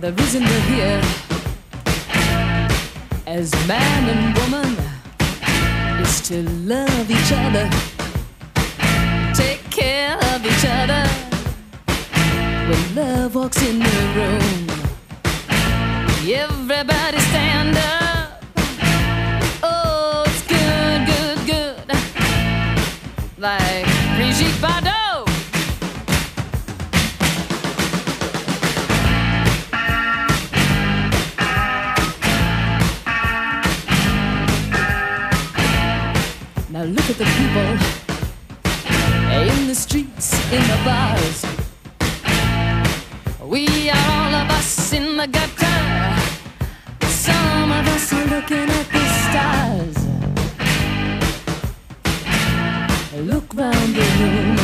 the reason we're here as man and woman is to love each other, take care of each other. When love walks in the room, everybody stand up. Oh, it's good, good, good, like Brigitte Bardot. Now look at the people in the streets, in the bars. We are all of us in the gutter. Some of us are looking at the stars. Look round the room.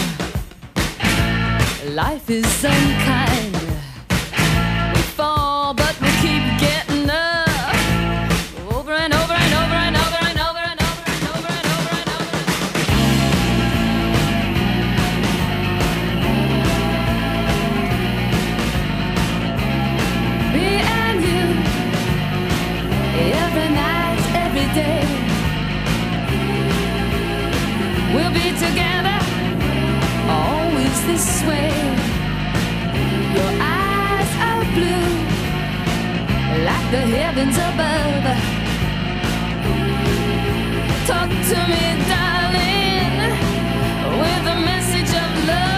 Life is unkind. We fall, but we keep getting up. Over and over and over and over and over and over and over and over and over. Me and you, every night, every day. We'll be together, always this way. Your eyes are blue, like the heavens above. Talk to me, darling, with a message of love.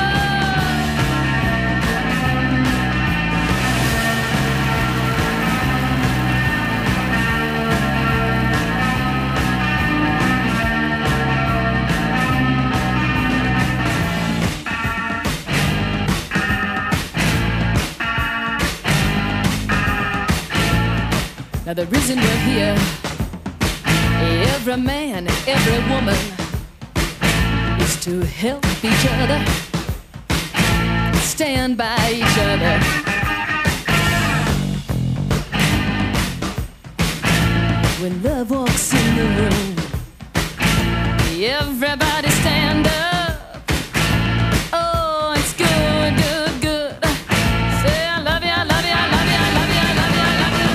Now the reason we're here, every man, every woman, is to help each other, stand by each other. When love walks in the room, everybody stand up. Oh, it's good, good, good. Say I love you, I love you, I love you, I love you, I love you, I love you.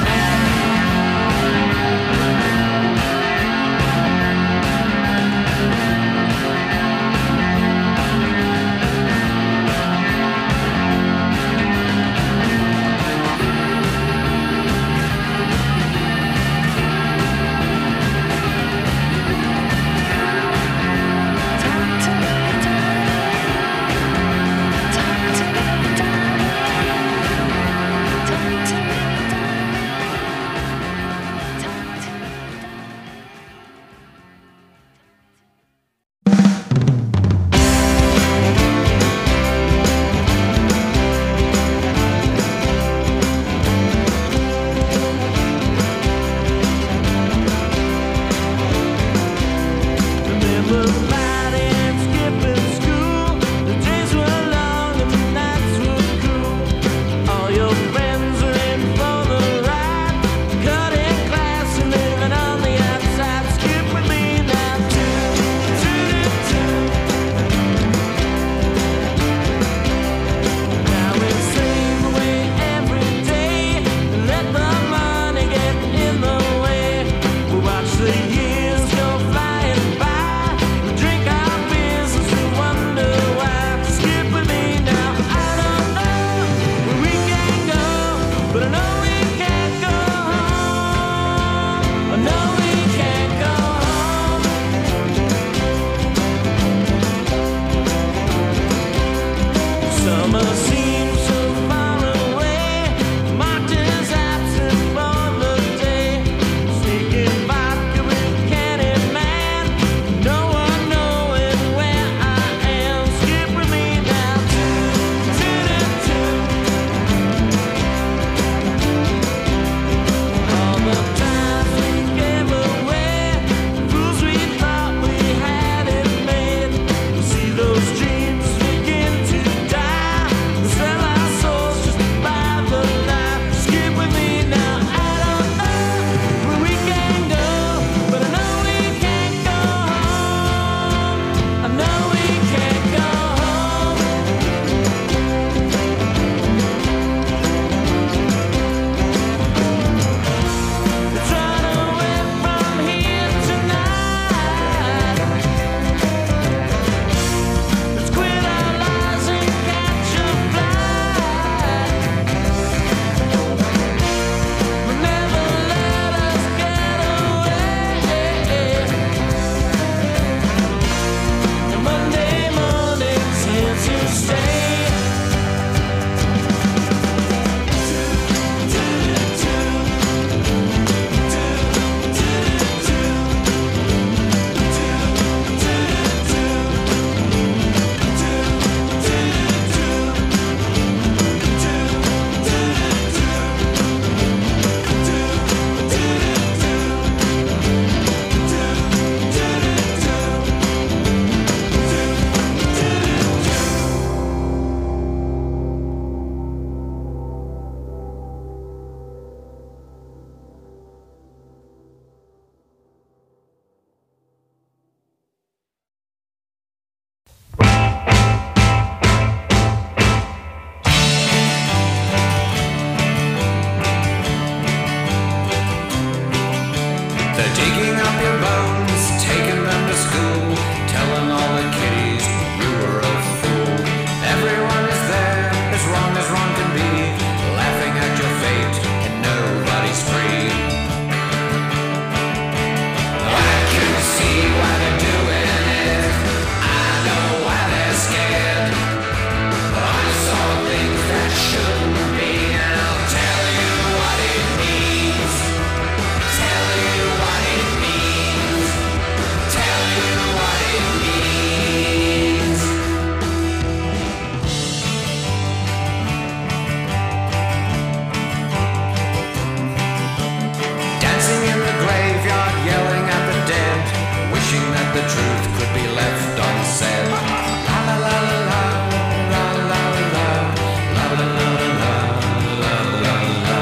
the truth could be left unsaid. La la la la la la la la la la la la la la.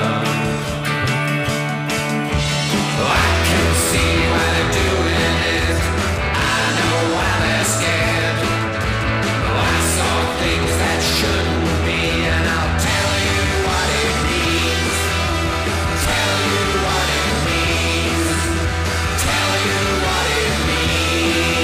I can see why they're doing it. I know why they're scared. I saw things that shouldn't be, and I'll tell you what it means. Tell you what it means. Tell you what it means.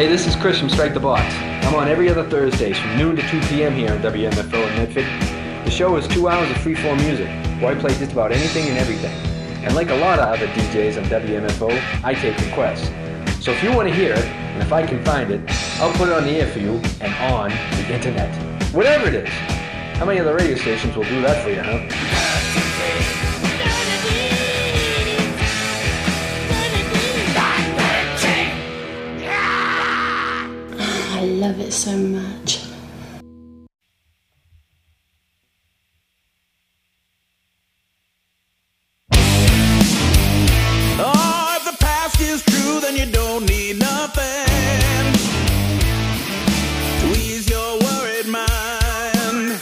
Hey, this is Chris from Strike the Box. I'm on every other Thursdays from noon to 2 p.m. here on WMFO in Medford. The show is 2 hours of free-form music, where I play just about anything and everything. And like a lot of other DJs on WMFO, I take requests. So if you want to hear it, and if I can find it, I'll put it on the air for you and on the internet. Whatever it is. How many other radio stations will do that for you, huh? I love it so much. Oh, if the past is true, then you don't need nothing to ease your worried mind.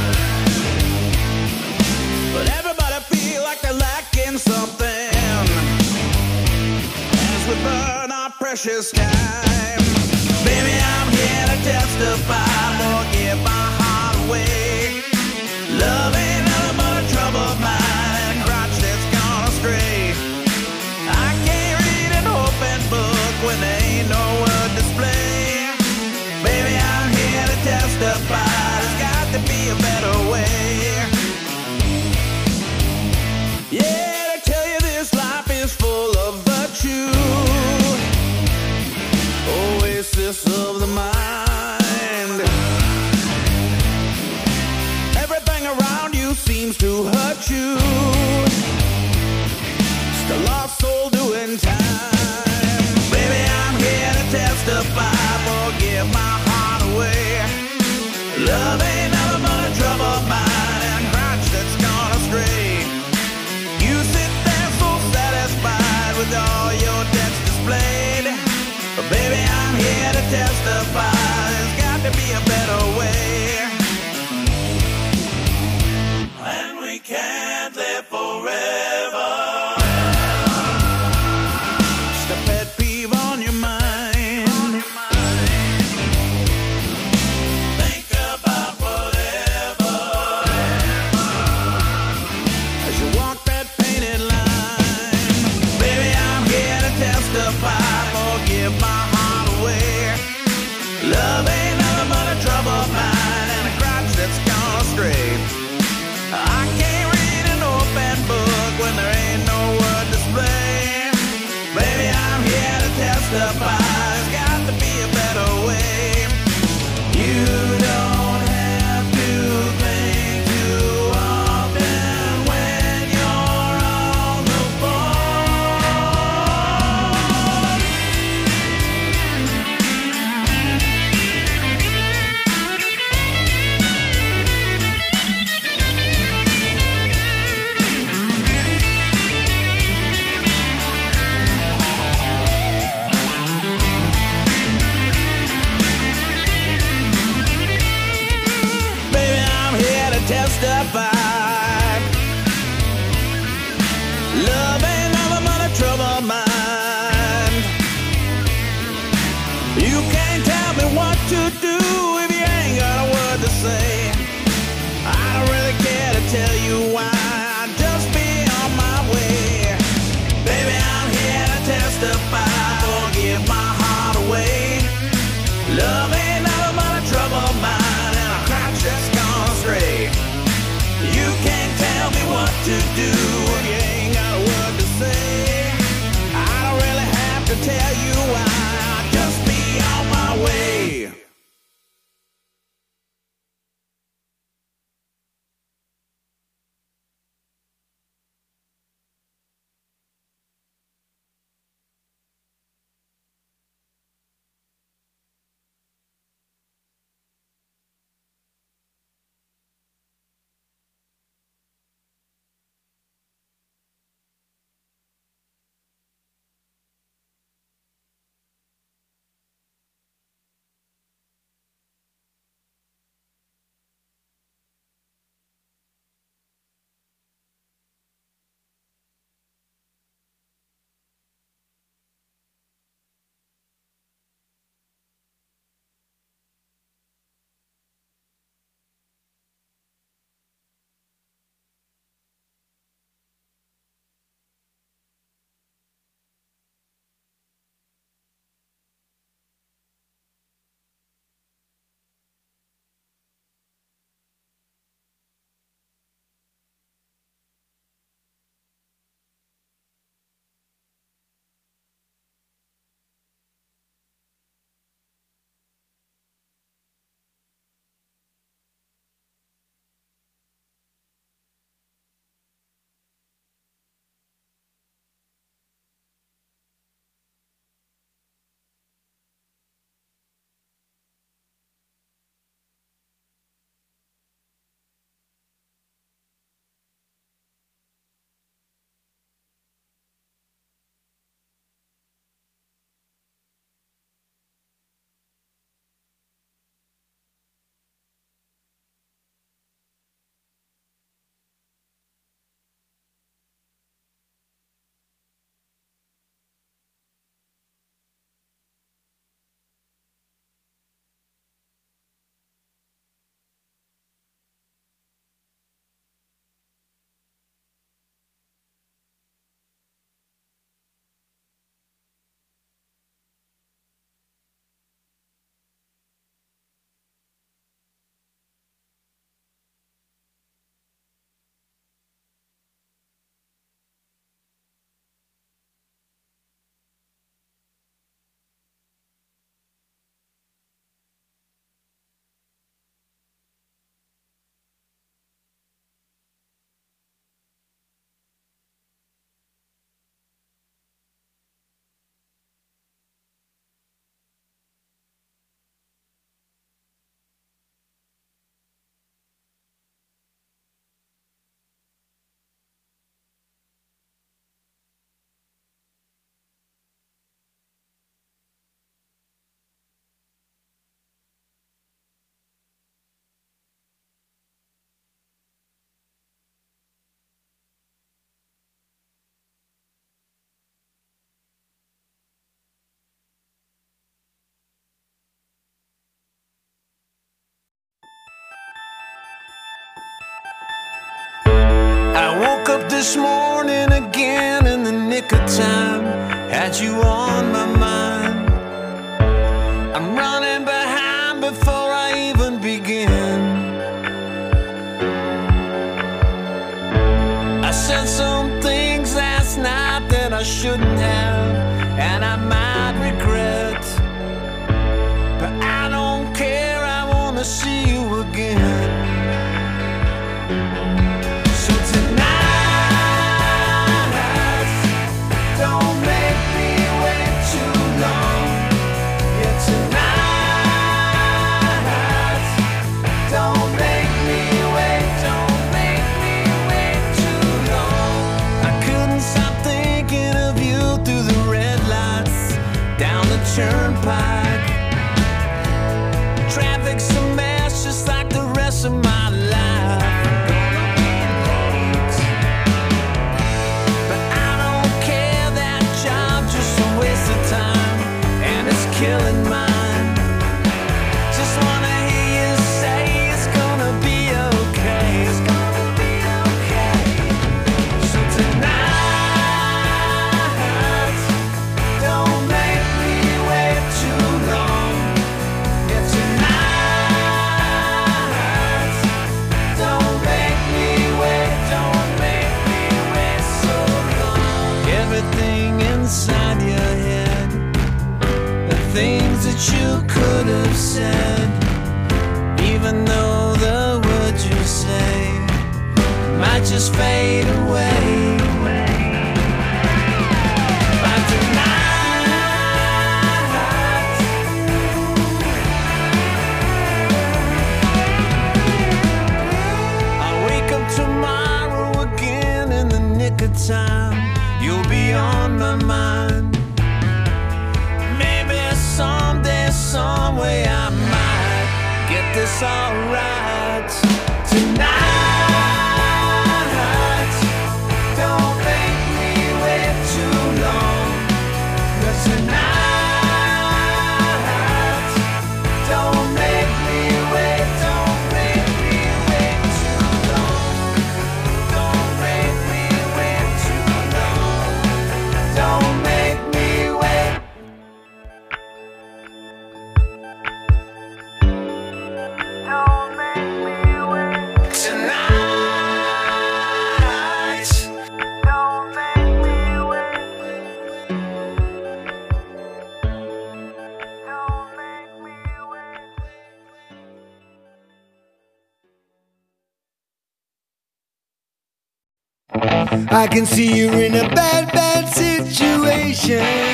But everybody feel like they're lacking something as we burn our precious time. Baby, I'm here to testify, forgive my heart away. Love ain't nothing but a trouble of mine and a crotch that's gone astray. I can't read an open book when there ain't no word display. Baby, I'm here to testify, there's got to be a better way. Yeah, to tell you this life is full of virtue, oasis of the mind. Everything around you seems to hurt you. Still lost soul doing time. Baby, I'm here to testify, forgive my heart away. Love ain't nothing but a trouble of mine and a crotch that's gone astray. You sit there so satisfied with all your debts displayed. But baby, I'm here to testify, there's got to be a better way. And we can't live forever. Just a pet peeve on your mind. Think about whatever as you walk that painted line. Baby, I'm here to testify, forgive my heart away. Love ain't nothing but a trouble of mine and a crotch that's gone astray. I can't read an open book when there ain't no word display. Baby, I'm here to testify, there's got to be a better way. You don't have to think too often when you're on the phone. Baby, I'm here to testify. Love ain't nothing but a trouble of mine. You can't tell me what to do if you ain't got a word to say. I don't really care to tell you why, I'll just be on my way. Baby, I'm here to testify, forgive my heart away. Love ain't nothing but a trouble of mine and a crotch that's gone astray. You can't tell me what to do if you ain't got a word to say. I don't really have to tell you why, I'll just be on my way. this morning again in the nick of time. Had you on my mind. I'm running behind before I even begin. I said some things last night that I shouldn't have, and I might regret. But I don't care, I wanna see you again. So tonight, don't make me wait too long. Yeah, tonight, don't make me wait, don't make me wait too long. I couldn't stop thinking of you through the red lights, down the turnpike. Traffic's a mess just like the rest of my life. But I don't care, that job's just a waste of time, and it's killing mine. Just wanna hear you say it's gonna be okay. It's gonna be okay. So tonight, don't make me wait too long. Yeah, tonight, don't make me wait, don't make me wait so long. Everything inside your head, the things that you could have said, even though the words you say might just fade away. But tonight, I'll wake up tomorrow again in the nick of time. You'll be on my mind. Maybe someday, some way I might get this all right. Tonight, don't make me wait too long. 'Cause tonight, don't make me wait, don't make me wait too long. Don't make me wait too long. Don't make me wait. Don't make me wait tonight. Don't make me wait. Don't make me wait. I can see you're in a bad, bad situation.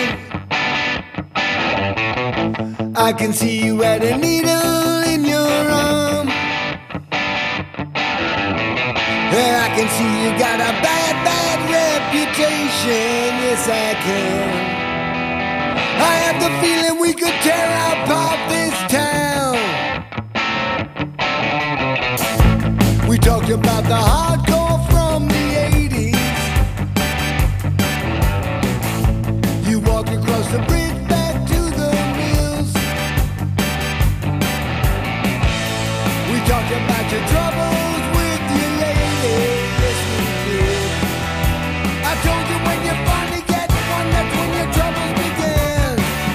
I can see you had a needle in your arm. And I can see you got a bad, bad reputation. Yes, I can. I have the feeling we could tear apart this town. We talked about the hardcore from the 80s. You walk across the bridge back to the mills. We talked about your troubles with your lady. Yes, we did. I told you when you finally get one, that's when your troubles begin.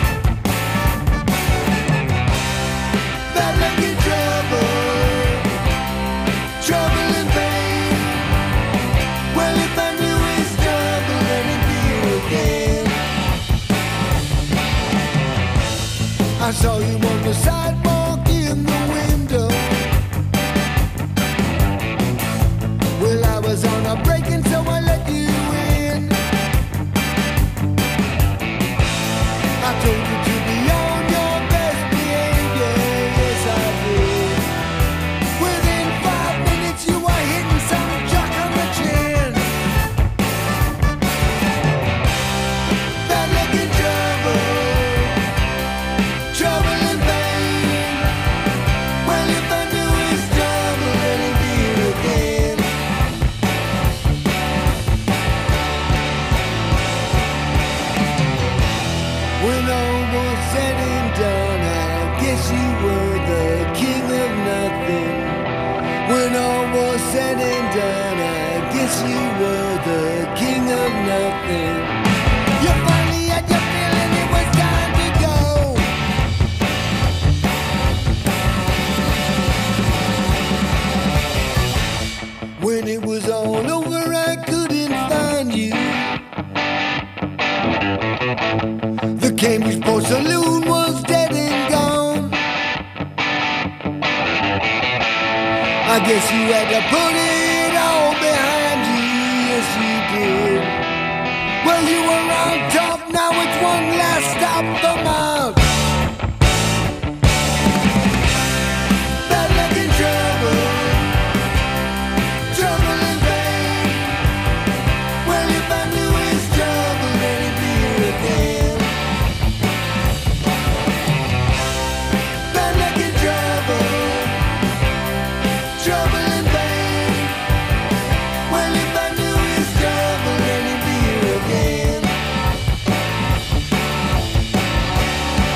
Bad luck in trouble, trouble and pain. Well, if I knew his trouble, then it'd be again. I saw you on the sidewalk in the window. Well, I was on a break and so I let you in. I told you to be on your best behavior. Yes, I did. Within 5 minutes you were hitting some jock on the chin. Bad luck in trouble, trouble and pain. Well, if I knew his trouble, then it'd be again. When all was said and done, I guess you were the king of nothing. When all was said and done, I guess guess you were the king of nothing. You finally had your feeling it was time to go. When it was all over, I couldn't find you. The Cambridge Port Saloon was dead and gone. I guess you had to put it all behind you, yes you did. Well, you were on top, now it's one last stop for miles. Bad luck and trouble, trouble and pain. Well, if I knew his trouble, then it'd be here again. Bad luck and trouble, trouble and pain. Well, if I knew his trouble, then he'd be here again.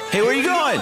Hey, where are you going?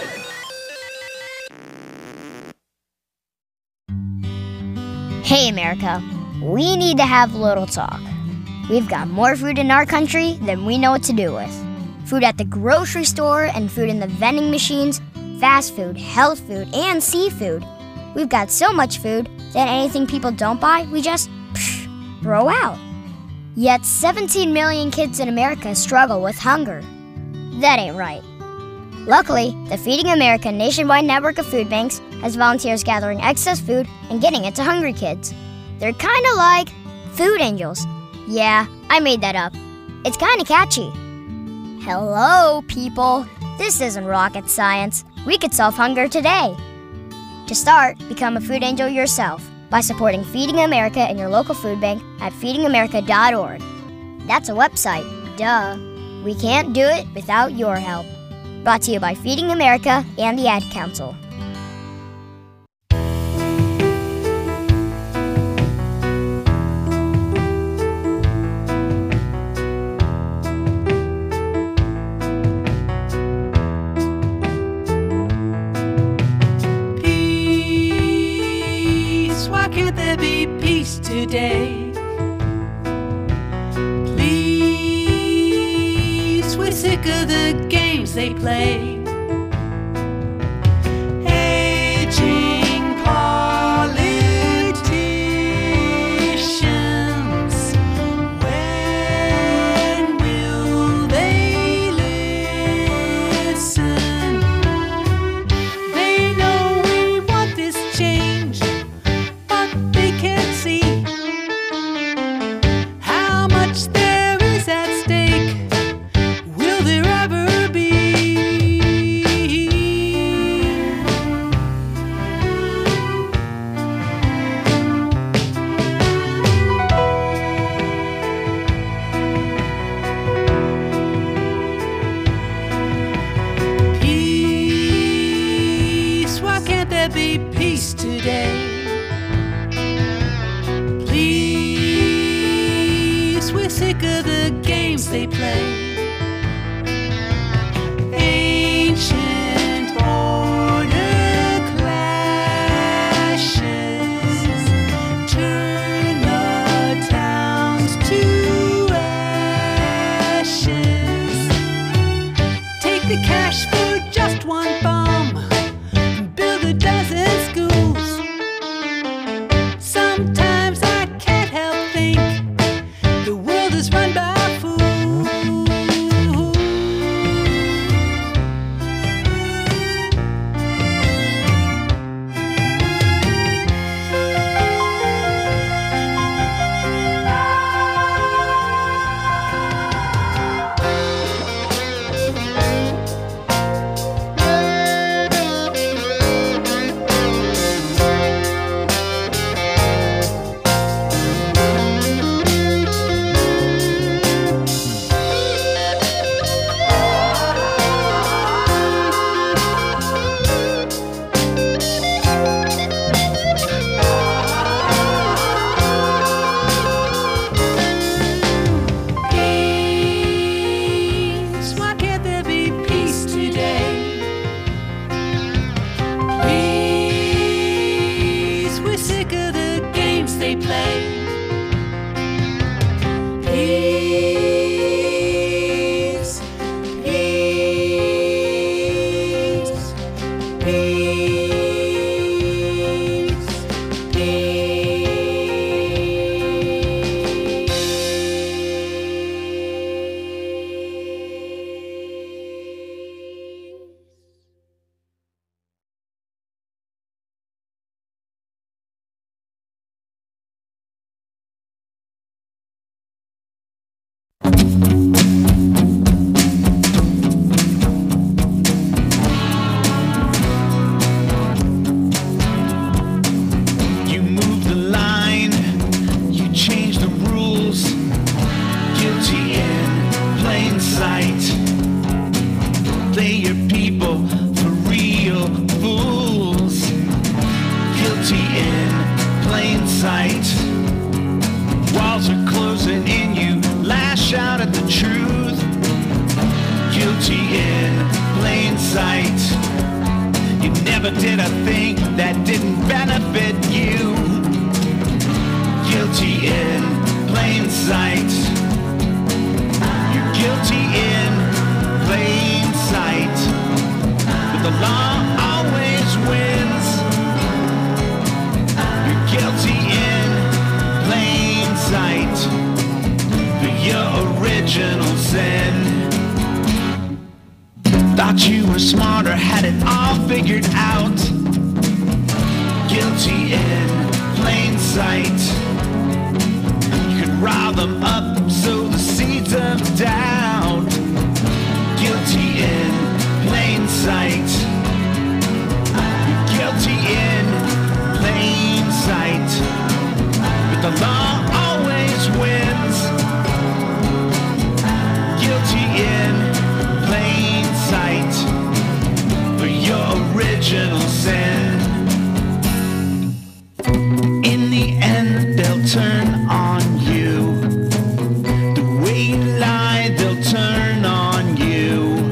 Hey, America. We need to have a little talk. We've got more food in our country than we know what to do with. Food at the grocery store and food in the vending machines, fast food, health food, and seafood. We've got so much food that anything people don't buy, we just throw out. Yet 17 million kids in America struggle with hunger. That ain't right. Luckily, the Feeding America nationwide network of food banks has volunteers gathering excess food and getting it to hungry kids. They're kind of like food angels. Yeah, I made that up. It's kind of catchy. Hello, people. This isn't rocket science. We could solve hunger today. To start, become a food angel yourself by supporting Feeding America in your local food bank at feedingamerica.org. That's a website, duh. We can't do it without your help. Brought to you by Feeding America and the Ad Council. Peace, why can't there be peace today? Please, we're sick of the games they play. Aging politicians, when will they listen? They know we want this change, but they can't see how much there is at stake. Will there ever be? Peace, why can't there be peace today? Please, we're sick of the games they play. Ancient order clashes, turn the towns to ashes. Take the cash for just one bomb and build a dozen schools. Sometimes I can't help think the world is run by fools. Peace, why can't there be peace today? Please, we're sick of the games they play. Peace, peace, peace, You move the line, you change the rules. Guilty in plain sight. Play your people for real fools. Guilty in plain sight. Walls are closing in, you lash out at the truth. Guilty in plain sight. did a thing that didn't benefit you. Guilty in plain sight. You're guilty in plain sight. But the law always wins. You're guilty in plain sight for your original sin. Thought you were smarter, had it all figured out. Guilty in plain sight. You could rile them up, sow the seeds of doubt. Guilty in plain sight. You're guilty in plain sight. But the law always wins. Guilty in plain sight for your original sin. In the end, they'll turn on you. The way you lie, they'll turn on you.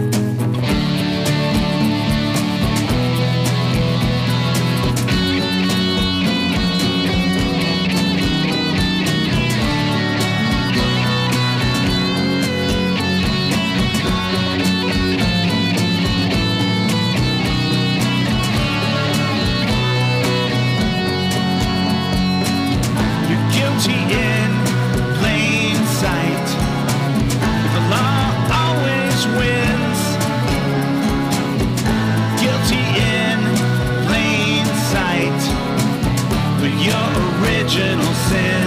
Guilty in plain sight. The law always wins. Guilty in plain sight for your original sin.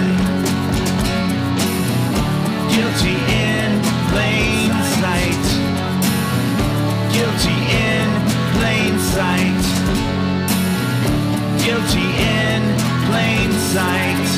Guilty in plain sight. Guilty in plain sight. Guilty in plain sight.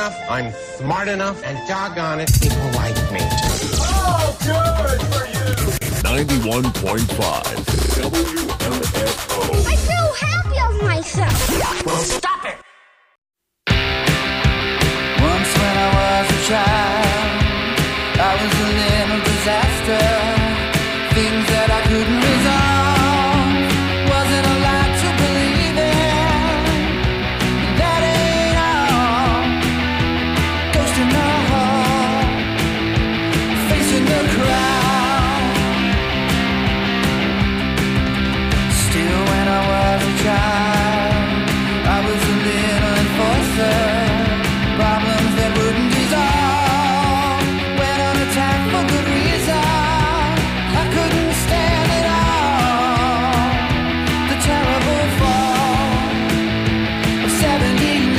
enough, I'm smart enough, and doggone it, people like me. Oh, good for you! 91.5 WMFO. I feel happy of myself. Well, stop it! Once when I was a child, I was a little disaster. Things that I couldn't resolve, wasn't allowed to believe in. That ain't all. Ghost in the hall, facing the crowd. Still when I was a child, I was a little enforcer. Problems that wouldn't dissolve, went on attack for good reason. I couldn't stand it all. The terrible fall of 79.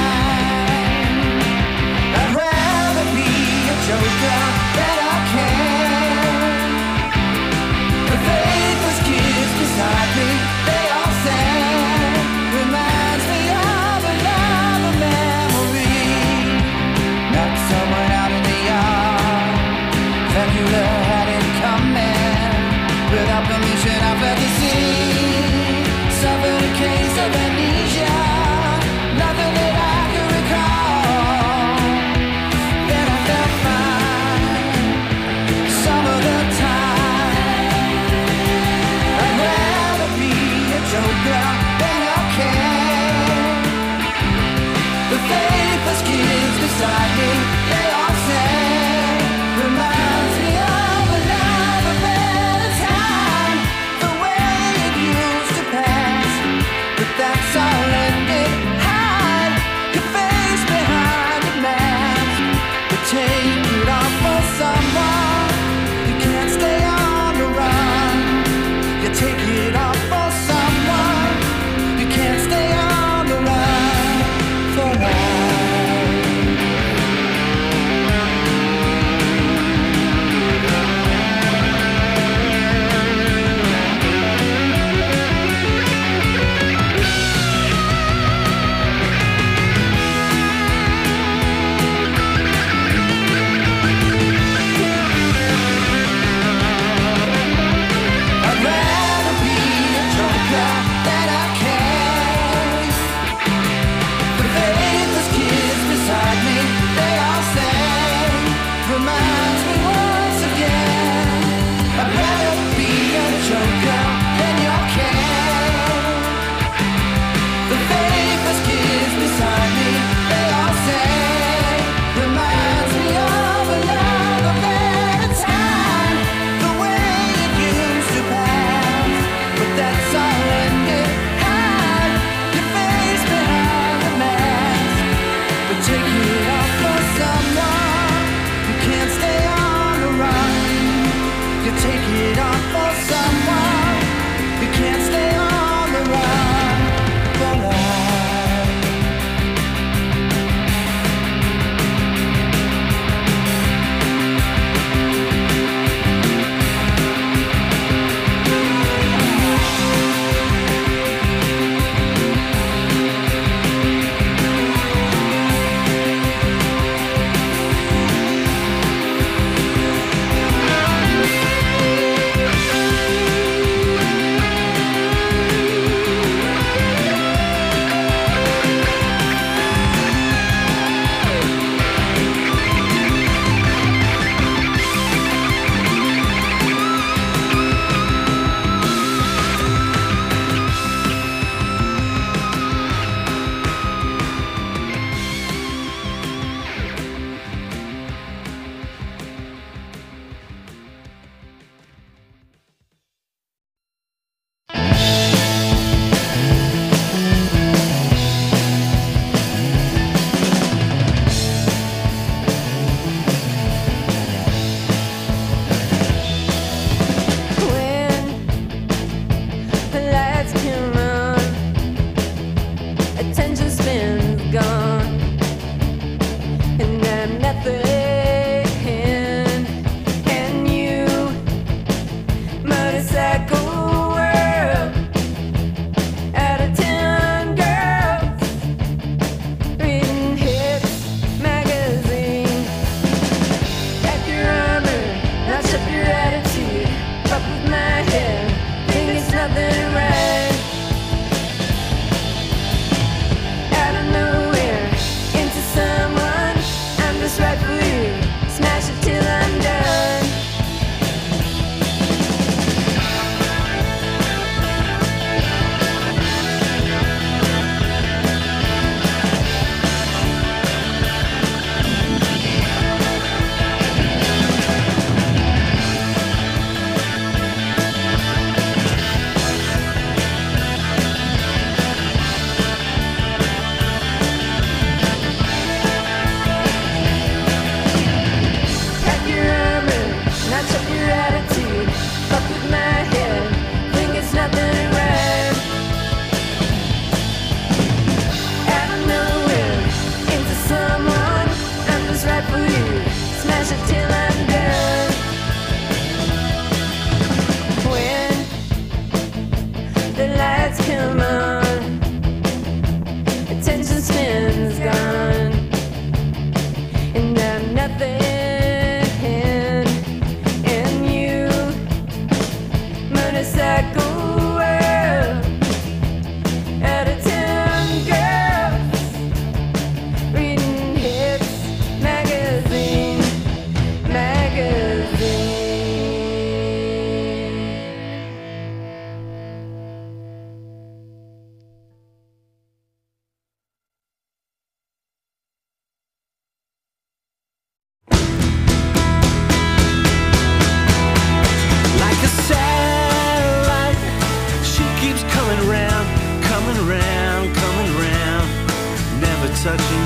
I'd rather be a joker than I can. The faithless kids beside me, they all sang. Reminds me of another memory. Not someone out in the yard. Dracula had it coming. Without permission, I fled the scene. Suffered a case of amnesia. Nothing that I could recall. Then I felt fine some of the time. I'd rather be a joker than I can. The faithless kids beside me, they all sang. Reminds me of another better time. The way it used to pass, but that's all ended. Hide your face behind a mask, but take it off for someone. You can't stay on the run. You take it off for someone. You can't stay on the run for life. I'd rather be a joker than I can. The faithless kids beside me, they all sang. Reminds me once again. I'd rather be a joker than you can. The faithless kids beside me, they all sang. Reminds me of another better time. The way it used to pass, but that's all ended. Hide your face behind the mask, but take it off for someone. You can't stay on the run. You take it off for someone. You can't stay on the run for life.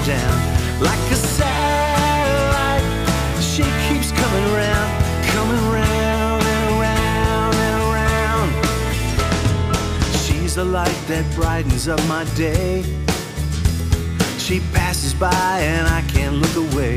down. Like a satellite, she keeps coming round, coming round and around and around. She's the light that brightens up my day. She passes by and I can't look away.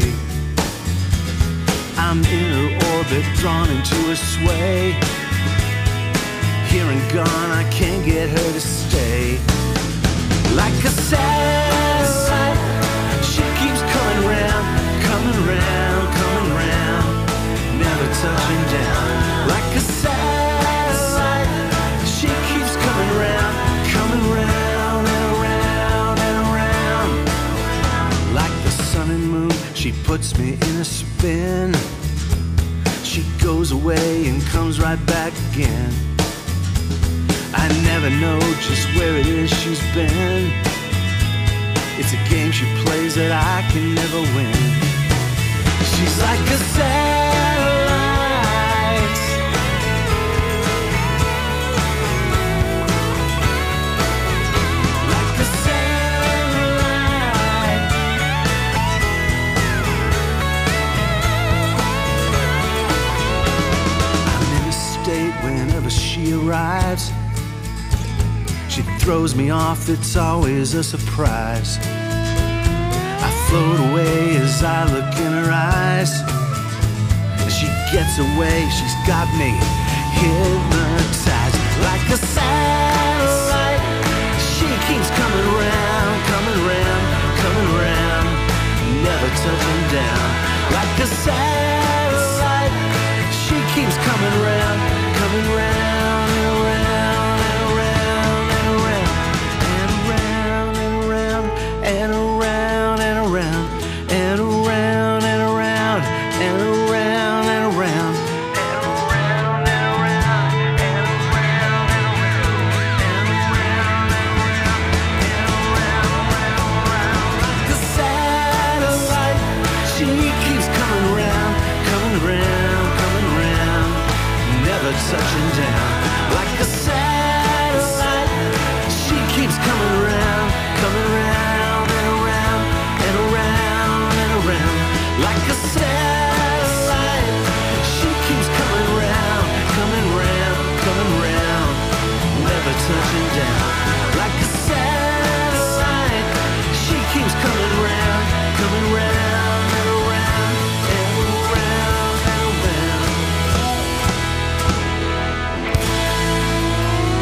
I'm in her orbit, drawn into her sway. Here and gone, I can't get her to stay. Like a satellite, she keeps coming round, coming round, coming round, never touching down. Like a satellite, she keeps coming round, coming round and around and around. Like the sun and moon, she puts me in a spin. She goes away and comes right back again. I never know just where it is she's been. It's a game she plays that I can never win. She's like a satellite. Like a satellite. I'm in a state whenever she arrives. She throws me off, it's always a surprise. I float away as I look in her eyes. As she gets away, she's got me hypnotized. Like a satellite, she keeps coming round, coming round, coming round, never touching down. Like a satellite, she keeps coming round, coming round and around. And around and around and around and around and around and around and around and around and around and around. Like a satellite, she keeps coming round, coming round, coming round, never touching down. Like a satellite, she keeps coming round, coming round. Like a satellite, she keeps coming round, coming round, coming round, never touching down. Like a satellite, she keeps coming round, coming round and around and around and around.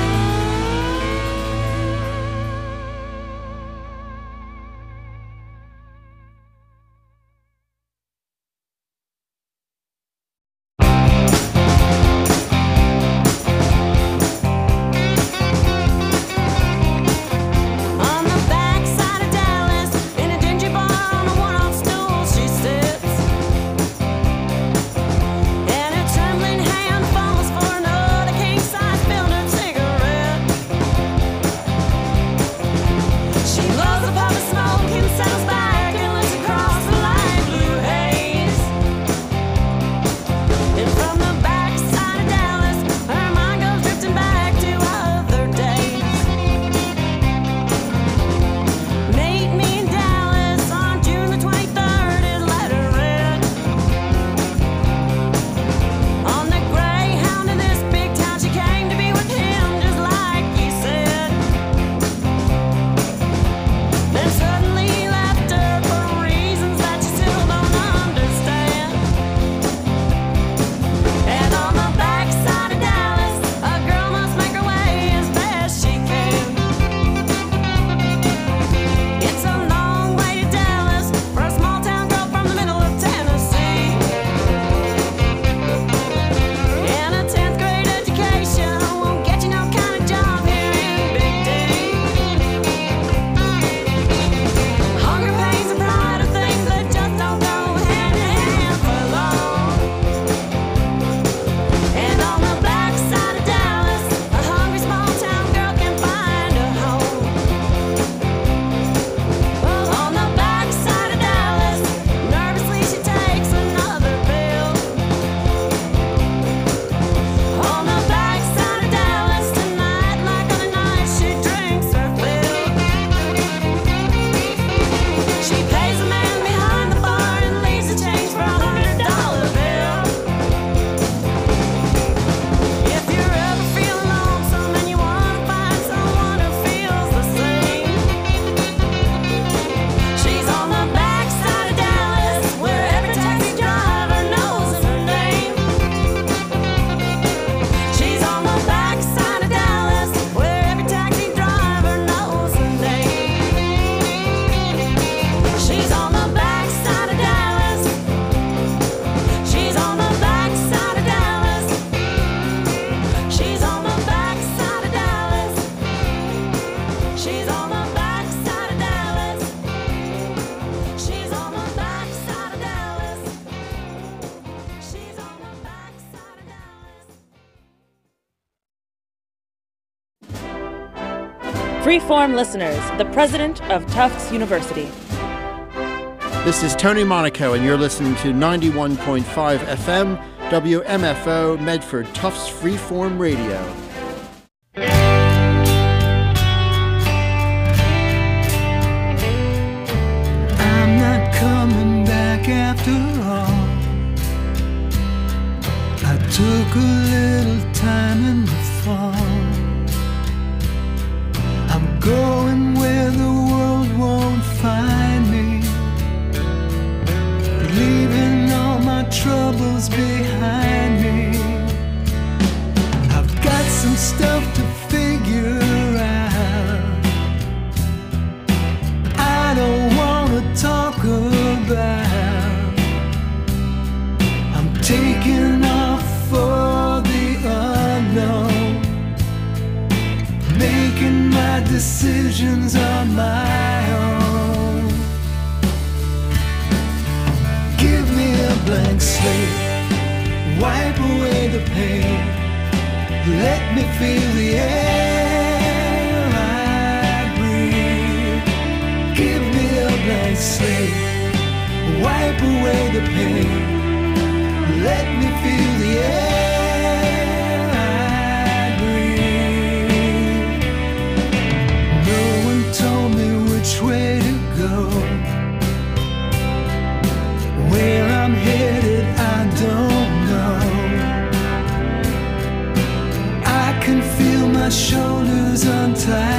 Freeform listeners, the president of Tufts University. This is Tony Monaco, and you're listening to 91.5 FM, WMFO, Medford, Tufts Freeform Radio. I'm not coming back after all. I took a little time in the fall. I'm going where the world won't find me, leaving all my troubles behind me. I've got some stuff to figure out. I don't wanna talk about. I'm taking off for the unknown, making my decisions on my own. Give me a blank slate, wipe away the pain, let me feel the air I breathe. Give me a blank slate, wipe away the pain, let me feel the air I breathe. No one told me which way to go. Where I'm headed, I don't know. I can feel my shoulders untied.